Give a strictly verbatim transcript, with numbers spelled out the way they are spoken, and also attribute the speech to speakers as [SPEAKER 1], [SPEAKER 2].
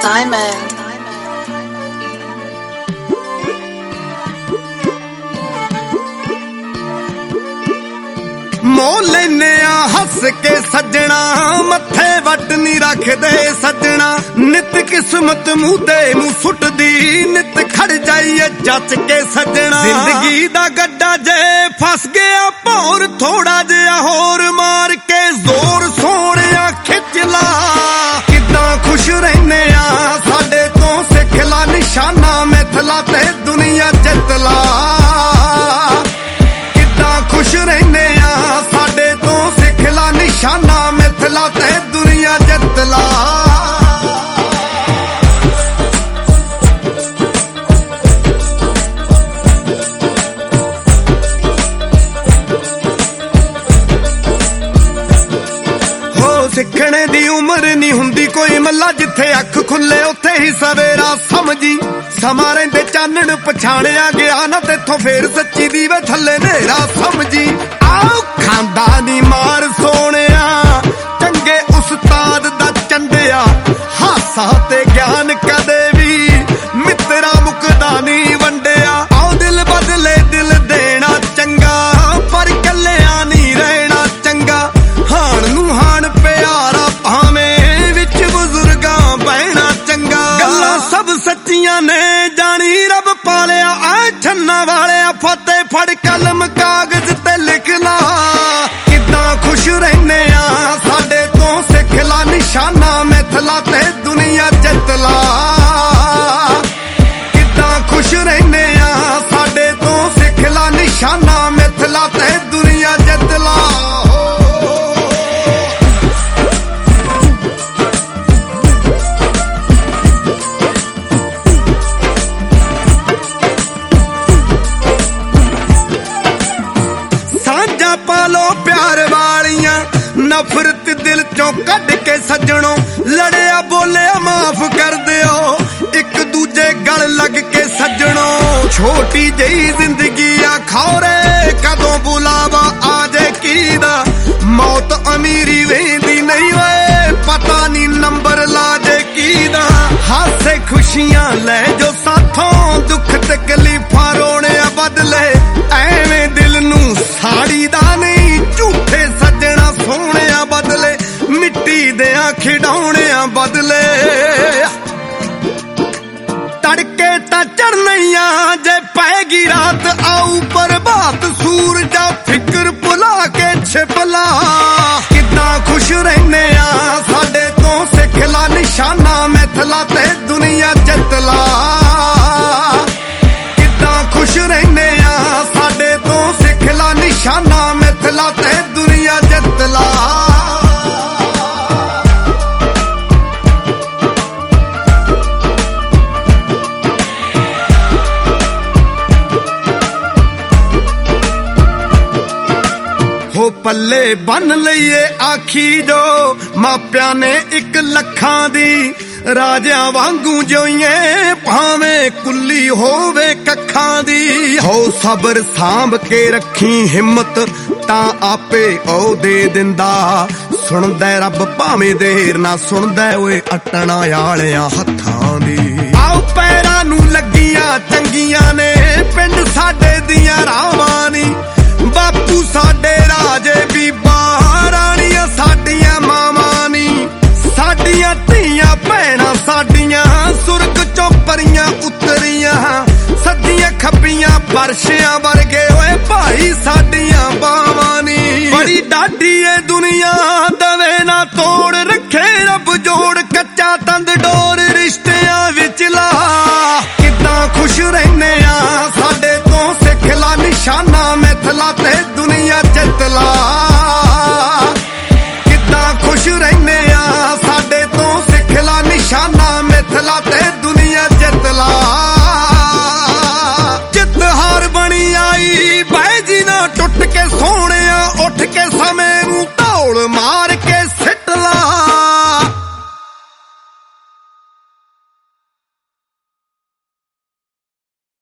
[SPEAKER 1] Diamond.
[SPEAKER 2] मोह लेने हस के सजना मथे वट नी रखदे सजना नित किस्मत मुदे नू सुटदी नित खड़ जाइए जच के सजना जिंदगी दा गड्डा जे फस गया भौर थोड़ा जिहा होर मार के जोर सोहणिया खिच ला किदां खुश रहने आ साडे तो सिख ला निशाना मिथला ते दुनिया जित ला किदां खुश रहने आ साडे तो सिख ला निशाना मिथला ते दुनिया जित ला सिखने दी उम्र नहीं हुंदी कोई मल्ला जिथे अख खुले उथे ही सवेरा समझी समा रहिंदे चानण पछाणिया गया ना तेथों फेर सच्ची दीवे थले नेरा समझी आओ खांदा नी मार सोहणिया चंगे उस्ताद दा चंडिया हासा ते ज्ञान कदे भी मित्रा मुकदा नी वंडिया आओ दिल बदले दिल देना चंगा पर कल्लिया नी रहना चंगा हाण नू हाण प्यारा भावें विच बुजुर्गां बहना चंगा गल्लां सब सच्चियां ने जानी रब पालिया ऐ छन्ना वाले फतेह फड़ कलम कागज ते लिख ला किदां खुश रहने आ साडे तो सिख ला निशाना मिथला ते दुनिया जित ला किदां खुश रहने आ साडे तो सिख ला निशाना मिथला ते दुनिया जित ला पालो प्यार वालियां नफरत दिल चों कढ के सजणों लड़िया बोलिया माफ कर दियो एक दूजे गल लग के सजणों छोटी जही जिंदगी आ खौरे कदों बुलावा आ जाए कीदा मौत अमीरी वेंदी नहीं वे पता नहीं नंबर ला जे कीदा हासे खुशियां ले जो साथों दुख तकलीफां रोने बदले एवें दिल नू साड़ी दा नहीं झूठे सजना सोहणे बदले मिट्टी देया खिडौणिया बदले तड़के ता चढ़निया जे पैगी रात आऊ बरबात सूरजा फिक्र भुला के छिपला किदां खुश रहने आ साडे तो सिख ला निशाना मिथला ते दुनिया जित ला किदां खुश रहने आ साडे तो सिख ला निशाना मिथला ते दुनिया जित ला हो पल्ले बन लईए आखी जो मापिया ने एक लखां दी राजा वांगू जोइए भावें कुल्ली होवे कखां दी हो सबर सांभ के रखी हिम्मत ता आपे ओ दे दिंदा सुनदा रब भावें देर ना सुनदा ओए अटणा आलियां हत्थां दी आओ पैरां नू लगियां चंगियां ने पिंड साडे दियां रावां नी बापू साडे राजे बीबा राणियां साडियां मावां नी साडियां धीयां भैणां साडियां सुरग चों परियां उतरियां सदियां खब्बियां बरशियां वर्गे ओए भाई साडियां बावां नी बड़ी डाढी ए दुनिया दवे ना तोड़ रखे रब जोड़ कच्चा तंद डोर रिश्तियां विच ला किदां खुश रहने आ साडे तो सिख ला निशाना मिथला ते दुनिया जित ला किदां खुश रहने आ साडे तो सिख ला निशाना मिथला ते दुनिया जित ला जित हार बनी आई बह जी ना टुट के सोहणिया उठ के समय नू धौल मार